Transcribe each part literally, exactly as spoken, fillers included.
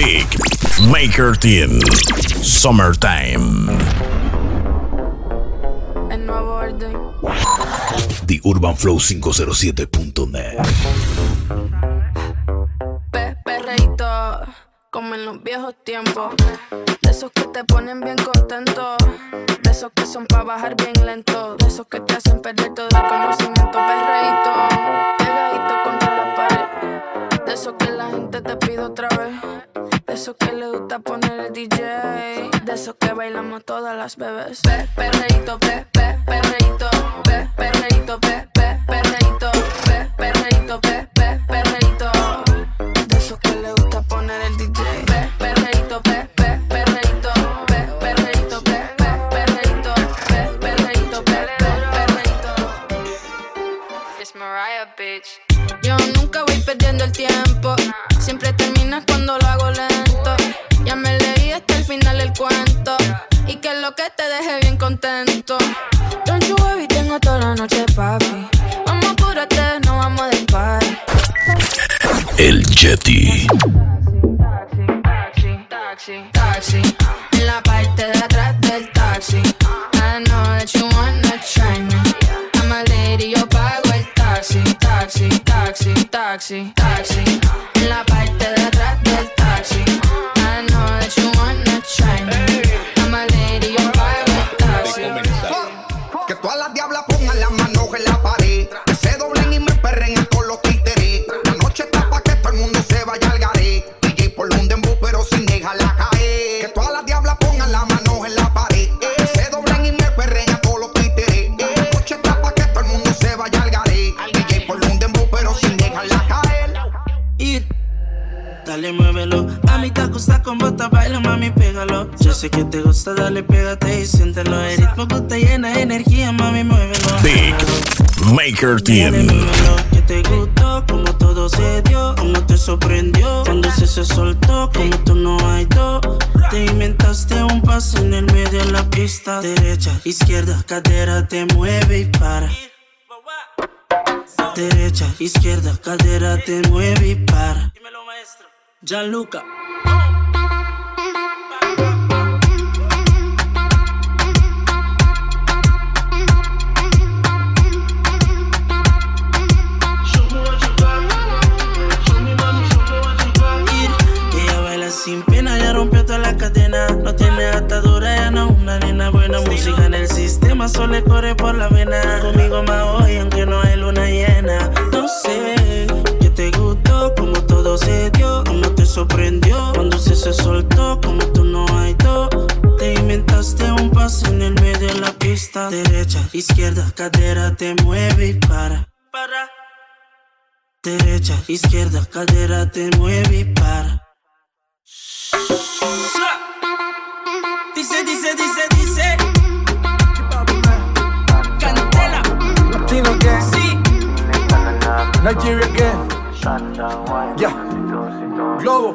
Big Maker Team Summertime. El nuevo orden. The Urban Flow quinientos siete punto net. Pe perreíto, como en los viejos tiempos. De esos que te ponen bien contento. De esos que son pa' bajar bien lento. De esos que te hacen perder todo el conocimiento. Perreíto, pegadito contra la pared. De esos que la gente te pide otra vez. De esos que le gusta poner el D J. De esos que bailamos todas las bebés. Pe perreíto, pe pe perreíto, pe perreíto, pe pe perreíto, pe perreíto, pe pe perreíto. De esos que le gusta poner el D J. Pe perreíto, pe pe perreíto, pe perreíto, pe pe perreíto, pe perreíto, pe pe perreíto. It's Mariah, bitch. Yo nunca voy perdiendo el tiempo. Siempre terminas cuando lo hago lento. Ya me leí hasta el final del cuento. Y que es lo que te deje bien contento. Don't you worry, tengo toda la noche, papi. Vamos, apúrate, no vamos de party. El Yeti. Taxi, taxi, taxi. En la parte de atrás del taxi. I know that you wanna try me. I'm a lady, yo pago el taxi. Taxi, taxi, taxi, taxi. En la parte de atrás del taxi. I know that you wanna try me. I'm a lady, yo pago el taxi. Que todas las diablas pongan las manos en la pared. Que se doblen y me perren a todos los títeres. La noche está pa' que todo el mundo se vaya al garé. D J por un dembow pero sin dejarla caer. Que todas las diablas pongan las manos en la pared. Que se doblen y me perren a todos los títeres. La noche está pa' que todo el mundo se vaya al garé. D J por un dembow pero sin dejarla caer. Ir, dale, muévelo. A mi taco está con bota, baila, mami, pégalo. Yo sé que te gusta, dale, pégate y siéntelo. El ritmo que te llena de energía, mami, muévelo. Big Maker Dale, Team. muévelo, que te gustó, como todo se dio, como te sorprendió. Cuando se se soltó, como tú no hay dos. Te inventaste un paso en el medio de la pista. Derecha, izquierda, cadera, te mueve y para. Derecha, izquierda, cadera, te mueve y para. Dímelo, maestro. Gianluca. Ella baila sin pena, ya rompió toda la cadena. No tiene atadura, ya no una nena buena. Música en el sistema, solo le corre por la vena. Conmigo más hoy, aunque no hay luna llena. No sé, que te gustó, como todo se dio, como te sorprendió. Cuando se se soltó, como tú no hay dos. Te inventaste un paso en el medio de la pista. Derecha, izquierda, cadera, te mueve y para. Para. Derecha, izquierda, cadera, te mueve y para. Dice, dice, dice, dice. Cantela. Latino again. Sí. Nigeria again. Yeah. Globo.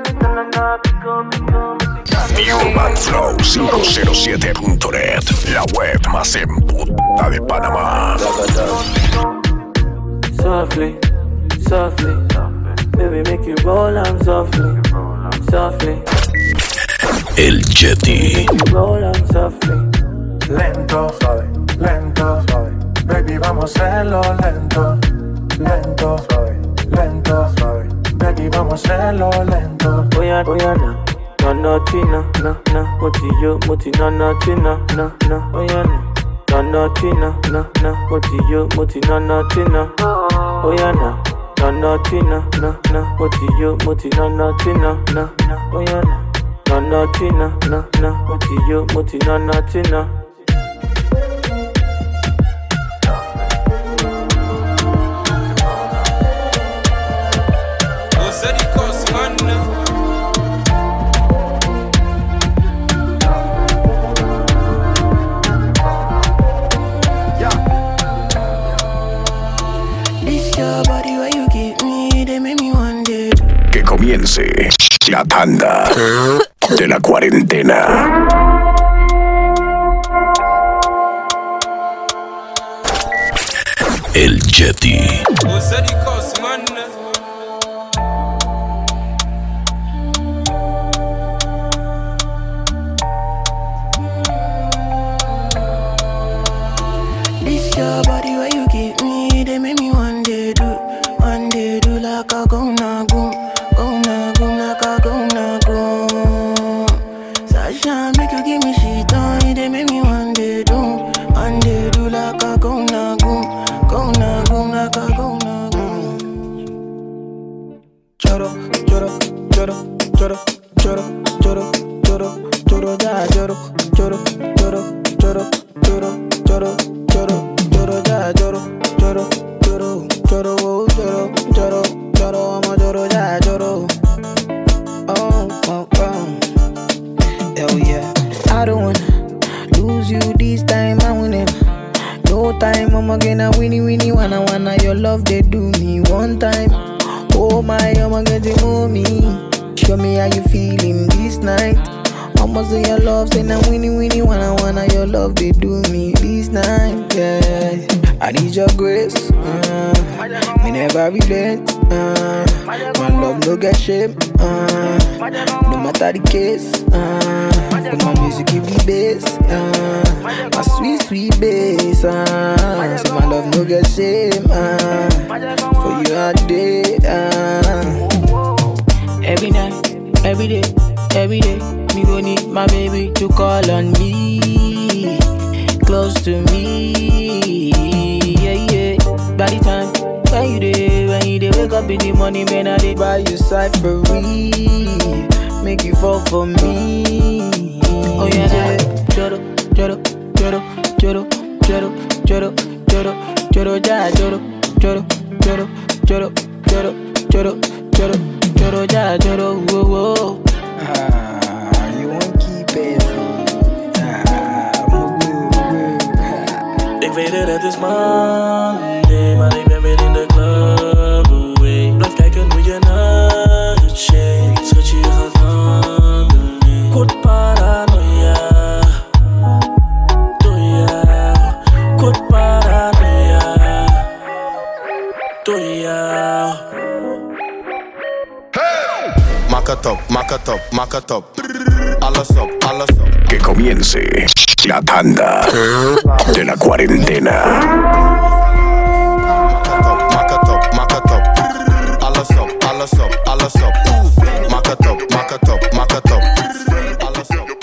The Urban Flow quinientos siete punto net. La web más emputada de Panamá. Softly, softly, baby, make it roll on softly, softly. El Yeti. Roll on softly. Lento, suave, lento, suave. Baby, vamos a hacerlo lento, lento, suave, lento, suave. Baby, vamos a hacerlo lento. Oya, oya, na, no, no, china, na, na. Moti yo, moti na, na, china, na, na. Oya, na, no, no, china, na, na. Moti yo, moti na, na, china. Oya, na, no, no, china, na, na. Moti yo, moti na, na, china, na, na. Oya, na. No, no, china, na, na. Moti yo, moti na, na, china. Que comience la tanda de la cuarentena. El Yeti. lloro, lloro, lloro, lloro, lloro, lloro, lloro, ya lloro, lloro, lloro, lloro, lloro, lloro, lloro, lloro, ya lloro, lloro, lloro, lloro, lloro, lloro, lloro, amo lloro, ya lloro. Oh, oh, oh. Hell yeah. I don't wanna lose you this time, I win it. No time, I'm gonna winnie winnie wanna wanna your love they do me one time. Oh my, I'm gonna move me. Show me how you feeling this night. Almost in your love, say now winnie winnie wanna wanna your love they do me this night. Yeah, I need your grace. Uh, me never relent. Uh, my love no get shame. Uh, no matter the case. Uh, but my music give the bass. Uh, my sweet sweet bass. Uh, so my love no get shame. Uh, for you all day. Uh, every night, every day, every day. Me gon' need my baby to call on me, close to me, yeah, yeah. By the time when you dey, when you dey wake up in the morning, man, I dey buy you cyphery, make you fall for me. Oh yeah, yeah. Joro, joro, joro, joro, joro, joro, joro, joro, ja, joro, joro, joro, joro, joro, joro, joro, joro, ja, joro, whoa, whoa. Ah. Ik weet het, het is Monday, maar ik ben weer in de club away. Blijf kijken hoe je naar het shake. Schat je gaat handelen. Kort paranoia. Door jou. Kort paranoia. Door jou. Maak het op, maak het op, maak het op. Alles op, alles op. Que comience la tanda de la cuarentena. Maak het op, maak het op. Alles op, alles op, alles op. Maak het op, maak het op, maak het op. Alles op.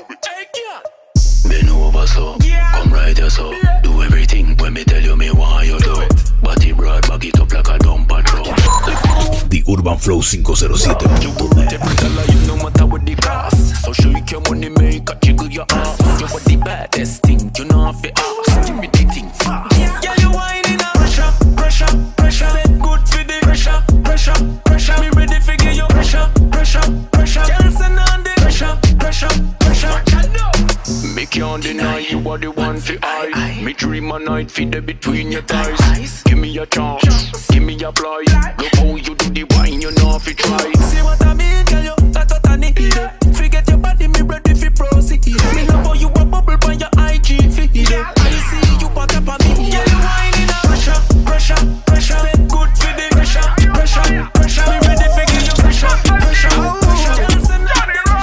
Bend over so, come right here so. Do everything when me tell you me why you do. Body broad, back it up like a dump patrol. The Urban Flow cinco cero siete punto net. No matter what the cost. So show you your money make a jiggle your ass. You what the baddest thing, you know if it ask. Give me the thing fast. Yeah, you whining up. Pressure, pressure, pressure. Set good for the pressure, pressure, pressure. Me ready for give you pressure, pressure, pressure. Girls and on the pressure, pressure, pressure. Me can't deny you are the one for I. Me dream a night for the between your thighs. Give me a chance, give me a ply. Look how you do the wine, you know if you try. See what I mean, girl, you that what I need. Forget your body, me ready for proceed. Me love how you a bubble by your I G feed. I see you on top of me. Yeah, you whining up. Pressure, pressure, pressure. Set good for the pressure, pressure, pressure. Me ready for give you pressure, pressure, pressure. Girls and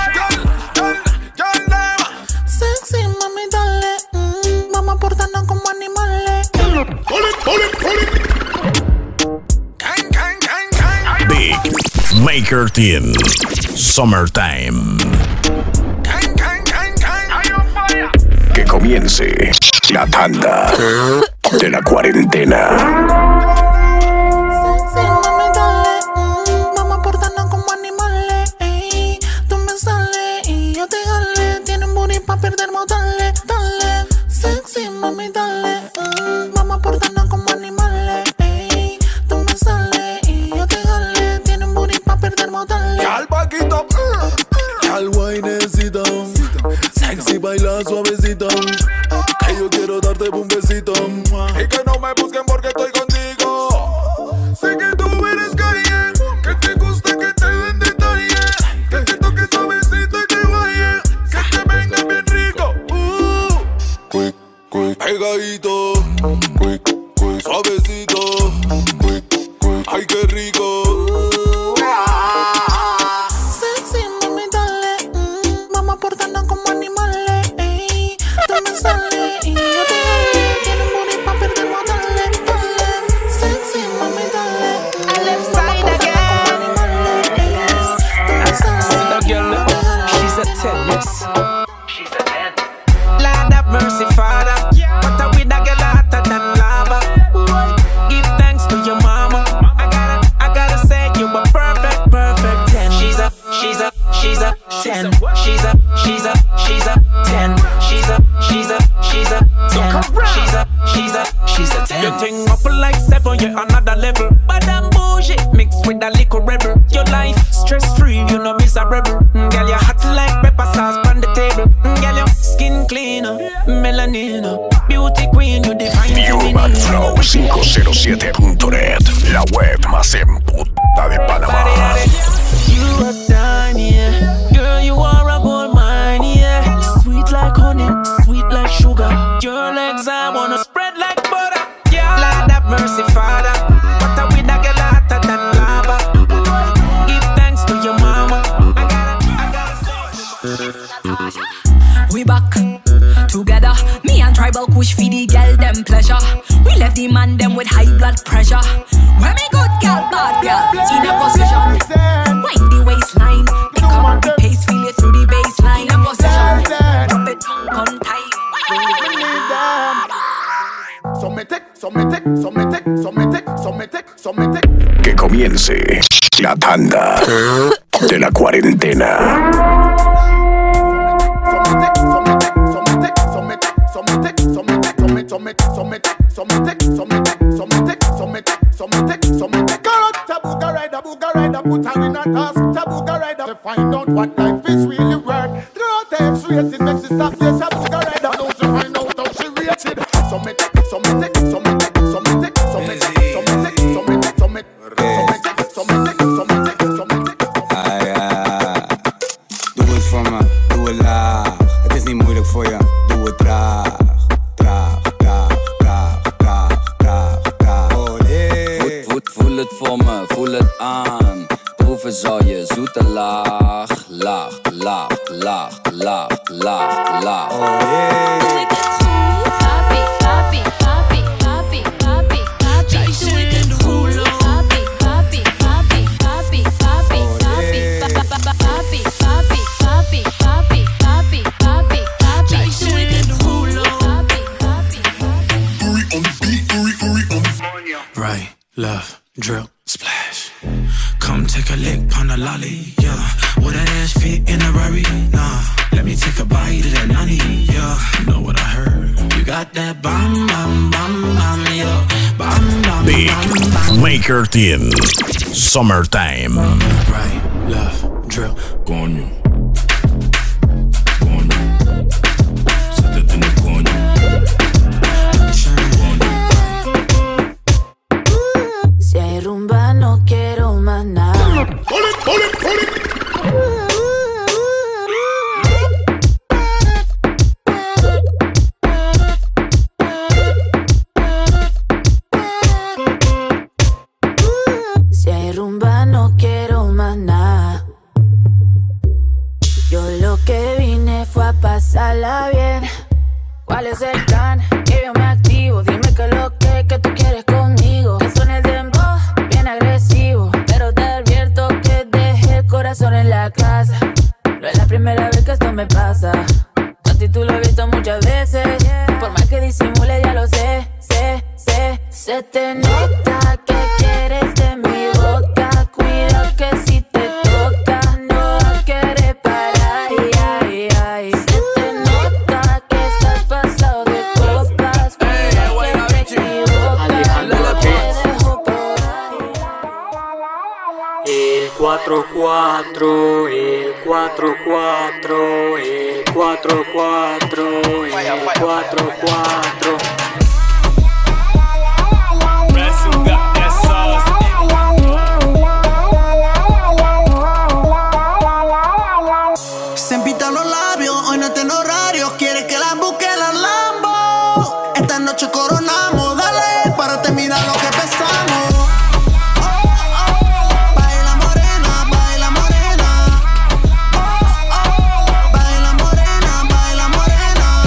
sexy, mami, dale. Mm, vamos a portarnos como animales. Big Maker Team Summertime. Que comience la tanda de la cuarentena. Baila suavecito, que yo quiero darte un besito. Y que no me busquen porque estoy contigo. Sé que tú eres calle, que te gusta que te den detalle, que te toque suavecito y te vaya, que te venga bien rico. Uh. Quick, quick, pegadito, quick, quick, suavecito, quick, quick, ay qué rico. Give thanks to your mama. I gotta, I gotta say you were perfect, perfect. cero siete punto net, la web más emputada de Panamá. You are done, yeah. Girl, you are a gold mine, yeah. Sweet like honey, sweet like sugar. Your legs I wanna spread like butter. Yeah. Lord have mercy, Father. What a with a girl hotter than lava. Give thanks to your mama. I gotta, I gotta. We back together. Me and Tribal Kush feed the girl them pleasure. We left the man them with high blood pressure. Where me good girl, bad girl, in a position. Wind the waistline, pick up the pace, feel it through the baseline. In a position, drop it on time. Somete, somete, somete, somete, somete, somete. Que comience la tanda de la cuarentena. Somete, somete, somete, somete, somete, somete, somete, somete. Girl, Tabuga rider, Buga rider, put her in a task. Tabuga rider to find out what life is really worth. Throw out the X-rated, makes it stop. Yes, Tabuga rider knows to find out how she rated. Somete, somete, somete, somete, somete, somete, somete, somete, somete, somete, somete, somete. Ah ja, doe het voor me, doe het laag. Het is niet moeilijk voor je, doe het traag. Voel het voor me, voel het aan. Proeven zal je zoete laag, laag, laag, laag, laag, laag, laag. Oh yeah. Doe ik het goed? Papi, papi, papi, papi, papi, papi. Doe ik het goed? Papi, papi, papi, papi, papi, papi, papi, papi, papi, papi, papi, papi, papi. Doe ik het goed? Papi, papi, papi. Right, left. Drill, splash. Come take a lick on the lolly, yeah. Would that ass fit in a Rari? Nah. Let me take a bite of that nani, yeah. Know what I heard? You got that bam, bam, bam, bam, yeah. Bam, bam, Big bam, bam. Maker Team Summertime. Right, left, drill, coño. Coño. Sátate en el coño. Si hay rumba no quiero más nada. Si hay rumba no quiero más nada. Yo lo que vine fue a pasarla bien. ¿Cuál es el plan? Que yo me activo. Dime que lo que, que tú quieres conmigo. Que suene el dembow, bien agresivo. Pero te advierto que dejé el corazón en la casa. No es la primera vez que esto me pasa. A ti tú lo he visto muchas veces. Por más que disimule ya lo sé, sé, sé. Se te nota que quieres de mi boca. Cuidado que si te toca no va a querer parar. Ay, ay, ay. Se te nota que estás pasado de copas. Cuidado que te equivocas. Te dejo por ahí. El cuatro cuatro, el cuatro cuatro, el cuatro cuatro, el cuatro cuatro. Se empitan los labios, hoy no tengo horario. Quiere que la busque la Lambo. Esta noche coronamos, dale, para terminar lo que empezamos. Baila morena, baila morena. Baila morena, baila morena.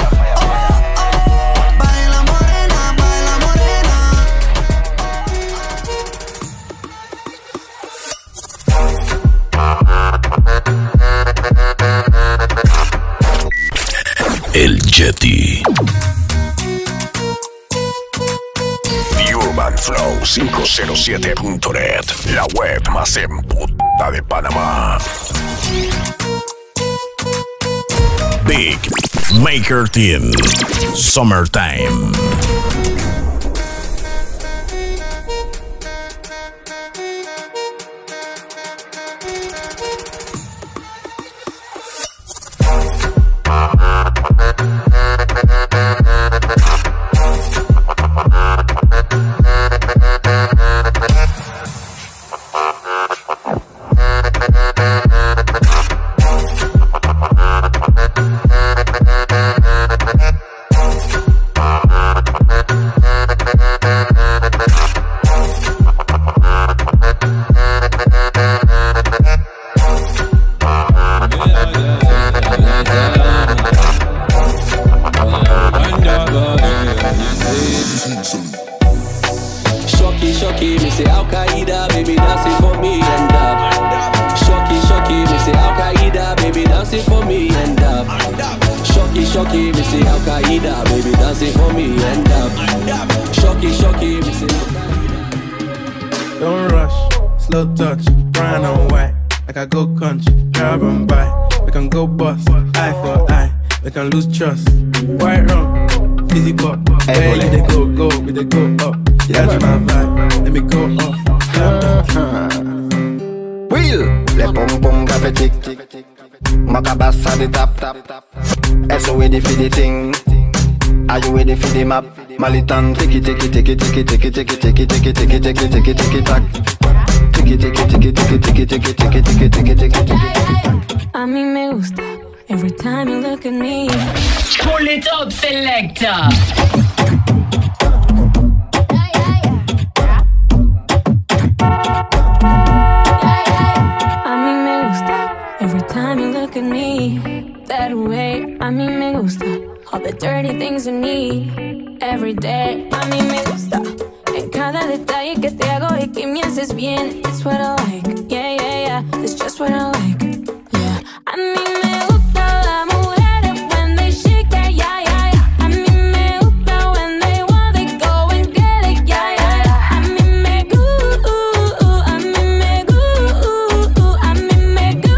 Baila morena, baila morena. El Yeti. Urban Flow cinco cero siete punto net, la web más emputada de Panamá. Big Maker Team Summertime. shocky, me say Al Qaeda, baby dancing for me, end up. Shocky, shocky, me say Al Qaeda. Don't rush, slow touch, brown and white, like I go country, grab and buy. We can go bust, eye for eye, we can lose trust. White rum, fizzy pop, where you they go, go, we they go up. Catch my vibe, let me go off. Will, le pom pom cafe tick tick. Macabassa the tap tap. S O ready for the thing. Are you ready for the map? Malitan tiki tiki tiki tiki tiki tiki tiki tiki tiki tiki tiki tiki tack. Tiki tiki tiki tiki tiki tiki tiki tiki tiki tiki tiki. A mí me gusta every time you look at me. Pull it up, selector. That way, a mí me gusta all the dirty things you need every day. A mí me gusta en cada detalle que te hago y que me haces bien. It's what I like, yeah, yeah, yeah. It's just what I like, yeah. A mí me gusta la mujeres when they shake that, yeah, yeah, yeah. A mí me gusta when they want, they go and get it, yeah, yeah, yeah. A mí me gusta, a mí me gusta, a mí me gusta.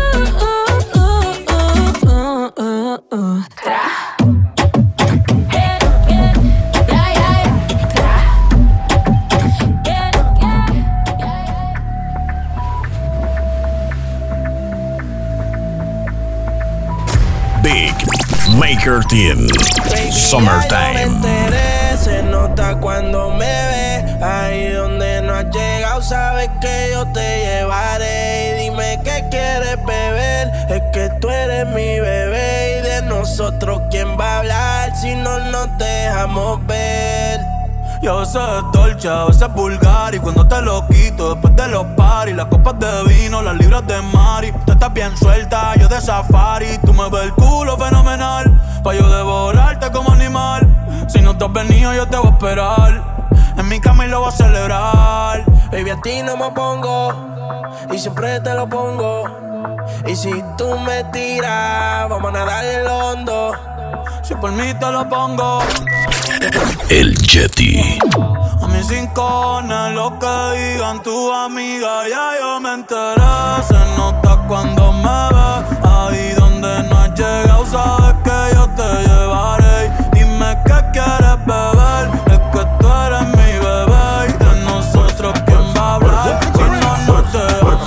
Big Maker Team Summertime. Se nota cuando me ve, ahí donde no has llegado, sabes que yo te llevaré. Y dime qué quieres beber, es que tú eres mi bebé. Y de nosotros quién va a hablar si no nos dejamos ver. Y a veces es dolce, a veces es vulgar. Y cuando te lo quito después de los paris, las copas de vino, las libras de Mari. Tú estás bien suelta, yo de safari. Tú me ves el culo fenomenal, pa' yo devorarte como animal. Si no te has venido yo te voy a esperar en mi cama y lo voy a celebrar. Baby, a ti no me pongo y siempre te lo pongo. Y si tú me tiras, vamos a nadar en el hondo. Si por mí te lo pongo. El Yeti. A mí sin cojones lo que digan tu amiga, ya yo me enteré. Se nota cuando me ves, ahí donde no has llegado, sabes que yo te llevaré. Dime qué quieres beber, es que tú eres mi bebé. Y de nosotros quién va a hablar, si no nos dejamos.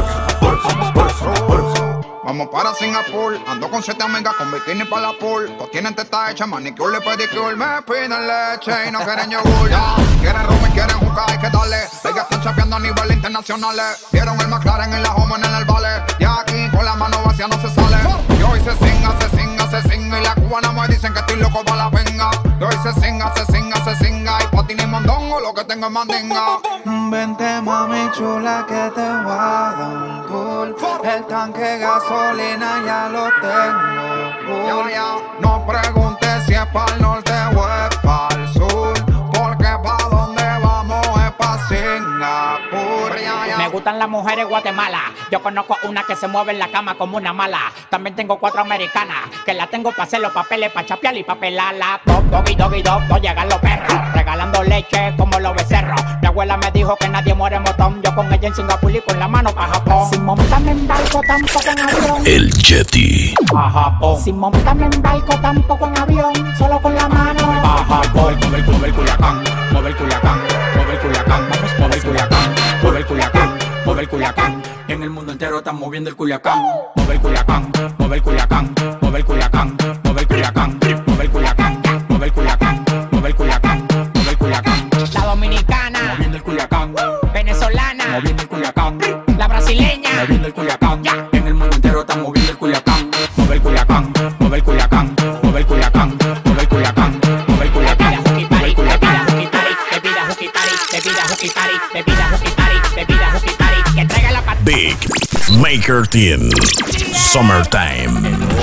Vamos para Singapur, ando con siete amigas con bikini para la pool. Todos tienen teta hecha, manicure, pedicure. Me piden leche y no quieren yogur, ya. Quieren rum y quieren jugar, hay que darle. Ellas están chapeando a nivel internacional. Vieron el McLaren en la home en el vale. Y aquí con la mano vacía no se sale. Y hoy se singa, se singa, se singa. Y la cubana me dicen que estoy loco para la venga. Y hoy se singa, se singa, se singa. Y patín y mondongo, lo que tengo es mandinga. Vente mami chula que te voy a dar un tour. El tanque gasolina ya lo tengo full. Ya, ya, no preguntes si es para el norte o es para el sur, porque pa' donde vamos es pa' Singapur. Ya, ya. Me gustan las mujeres Guatemala. Yo conozco una que se mueve en la cama como una mala. También tengo cuatro americanas que la tengo para hacer los papeles, para chapear y pa' pelarla. Dog, doggy, doggy, dog, dog, llegan los perros regalando leche como los becerros. Mi abuela me dijo que nadie muere en botón. Yo con ella en Singapur y con la mano pa' Japón. Sin montarme en barco, tampoco en avión. El Yeti. Pa' Japón. Sin montarme en barco, tampoco en avión. Solo con la mano. Pa' Japón. Mueve el, mueve el culiacán, mueve el culiacán, mueve el culiacán, mueve el culiacán, mueve el culiacán, mueve el culiacán. En el mundo entero están moviendo el culiacán. Mueve el culiacán, mueve el culiacán, mueve el culiacán, mueve el culiacán, mueve el culiacán, mueve el culiacán, mueve el culiacán, mueve el culiacán. La dominicana, moviendo el culiacán. Venezolana, moviendo el culiacán. La brasileña, moviendo el culiacán. En el mundo entero están moviendo el culiacán. Mueve el culiacán, mueve el culiacán, mueve el culiacán, mueve el culiacán, mueve el culiacán. Bebida hooky party, bebida hooky party, bebida hooky party, bebida hooky party, que traiga la partida. Big Maker Team Summertime.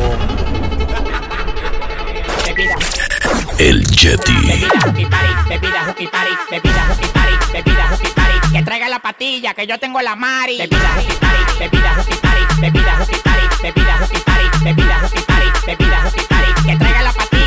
El Yeti. Bebida hooky party, bebida hooky party, bebida hooky party, bebida hooky party, que traiga la patilla, que yo tengo la mari. Bebida hooky party, bebida hooky party, bebida hooky party, bebida hooky party, bebida hooky party, bebida hooky party, que traiga la patilla.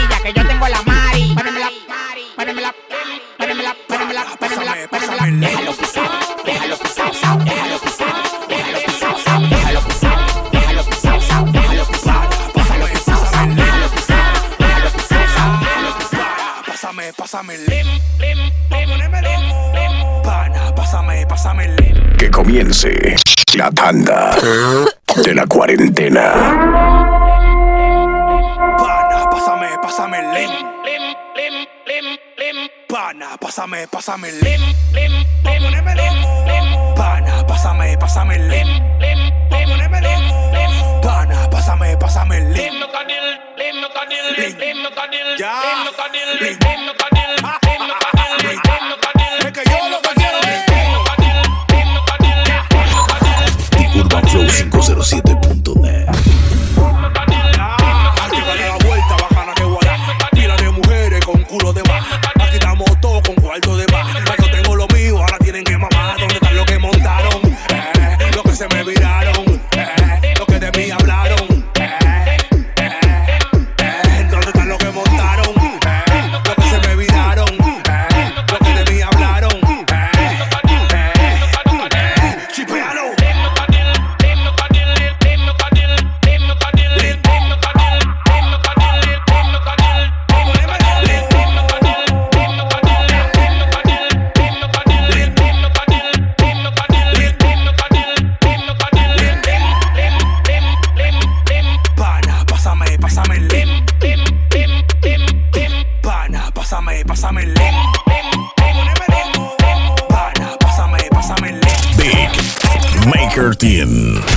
pásame el lim, lim, lim. Pana, pásame, pásame el lim. Que comience la tanda de la cuarentena. Pana, pásame, pásame el lim, lim, lim, lim, lim. Pana, pásame, pásame el lim, lim, lim, lim. Pana, pásame, pásame el lim, lim, lim. Pana, pásame, pásame el lim. Ya. Es que yo lo que quiero es Urban Flow cinco cero siete punto net. Aquí vale la vuelta, bacana que guarda. Pila de mujeres con culo de más. Aquí estamos todos con cuarto de más. Yo tengo lo mío, ahora tienen que mamar. ¿Dónde están los que montaron? Eh, los que se me viraron. Eh, los que de mí hablaron. Eh, eh, eh, ¿dónde están los que montaron? Eh, los que se me viraron. Eh, los que de mí hablaron. Eh, eh, eh, chipealo. Pásame el lim, Pana, pásame, pásame el lim. Big Maker Team.